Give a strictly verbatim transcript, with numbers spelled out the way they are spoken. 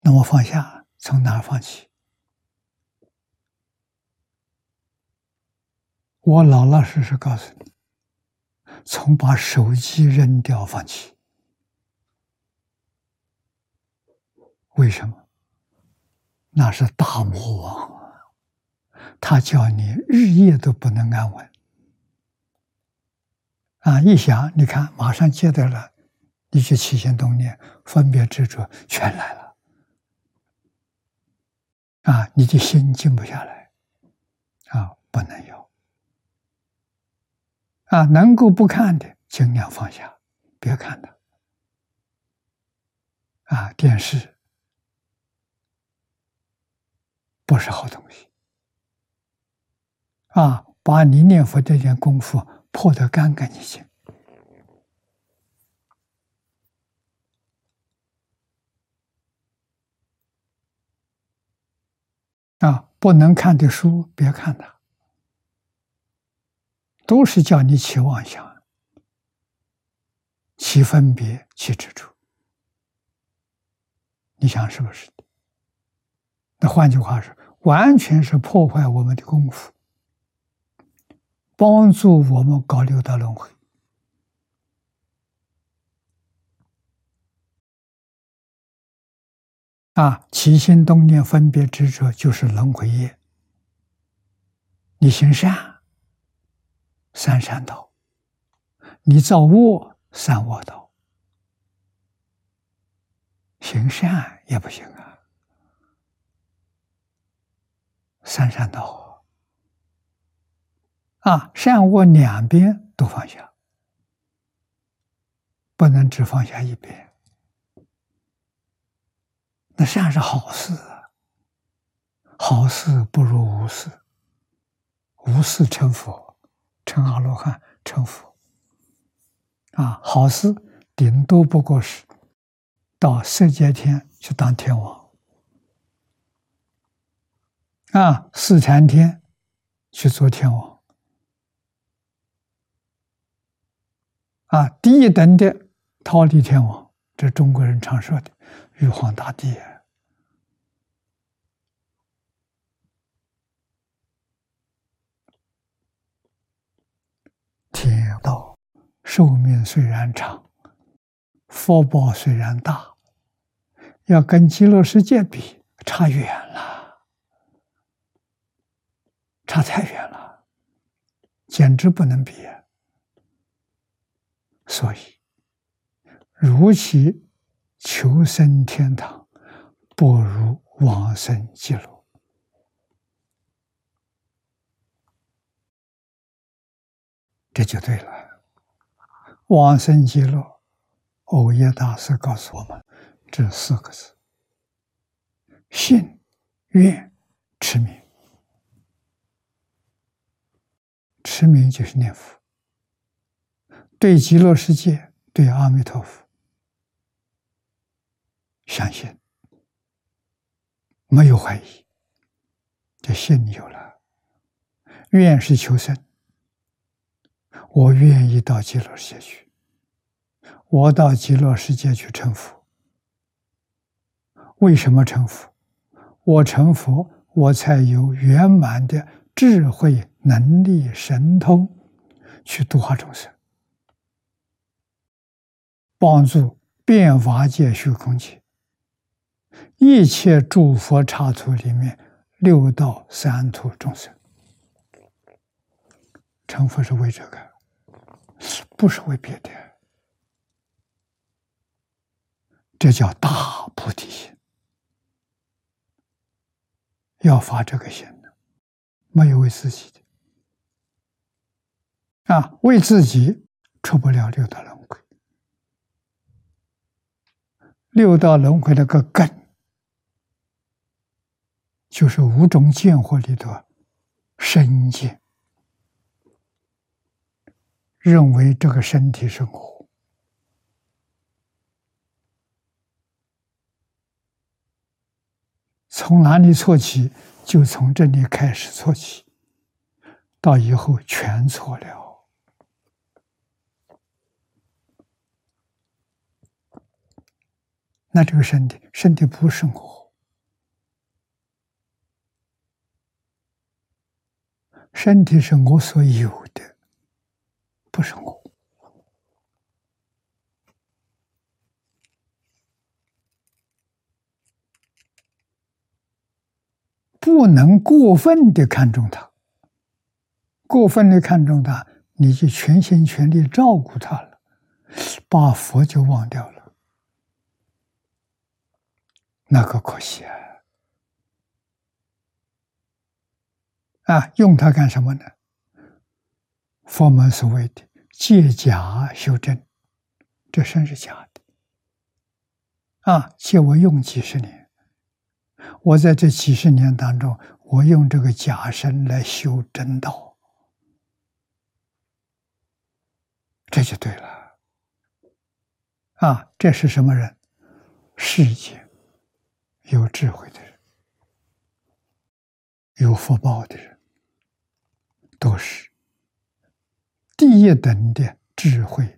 那么放下从哪儿放起？我老老实实告诉你，从把手机扔掉放起。为什么？那是大魔王啊，他叫你日夜都不能安稳啊！一想，你看，马上接待了，你去起心动念、分别执着全来了啊！你的心静不下来啊，不能有啊！能够不看的，尽量放下，别看它啊！电视不是好东西啊！把你念佛这点功夫破得干干净净啊！不能看的书别看它，都是叫你起妄想、起分别、起执着。你想是不是的？那换句话说，完全是破坏我们的功夫，帮助我们搞六道轮回。啊，起心动念、分别执着就是轮回业。你行善，三善道；你造恶，三恶道。行善也不行啊，三善道啊，善恶两边都放下，不能只放下一边。那善是好事啊，好事不如无事，无事成佛，成阿罗汉，成佛。啊，好事顶多不过是到色界天去当天王，啊，四禅天去做天王，啊，第一等的忉利天王，这中国人常说的玉皇大帝啊。天道寿命虽然长，福报虽然大，要跟极乐世界比，差远了，差太远了，简直不能比。所以，如其求生天堂，不如往生极乐。这就对了。往生极乐，藕益大师告诉我们这四个字：信、愿、持名。持名就是念佛，对极乐世界，对阿弥陀佛相信，没有怀疑，这信有了。愿是求生，我愿意到极乐世界去，我到极乐世界去成佛。为什么成佛？我成佛，我才有圆满的智慧、能力、神通，去度化众生，帮助变法界、虚空界一切诸佛刹土里面六道三途众生。成佛是为这个，不是为别的。这叫大菩提心。要发这个心的，没有为自己的啊，为自己出不了六道轮回。六道轮回那个根，就是五种见惑里的身见，认为这个身体是我，从哪里错起？就从这里开始错起，到以后全错了。那这个身体，身体不是我， 身体是我所有的，不是我。不能过分的看重它，过分的看重它，你就全心全力照顾它了，把佛就忘掉了，那个可惜啊！啊，用它干什么呢？佛门所谓的借假修真，这身是假的啊！借我用几十年，我在这几十年当中，我用这个假身来修真道，这就对了啊！这是什么人？世界有智慧的人，有福报的人，都是第一等的智慧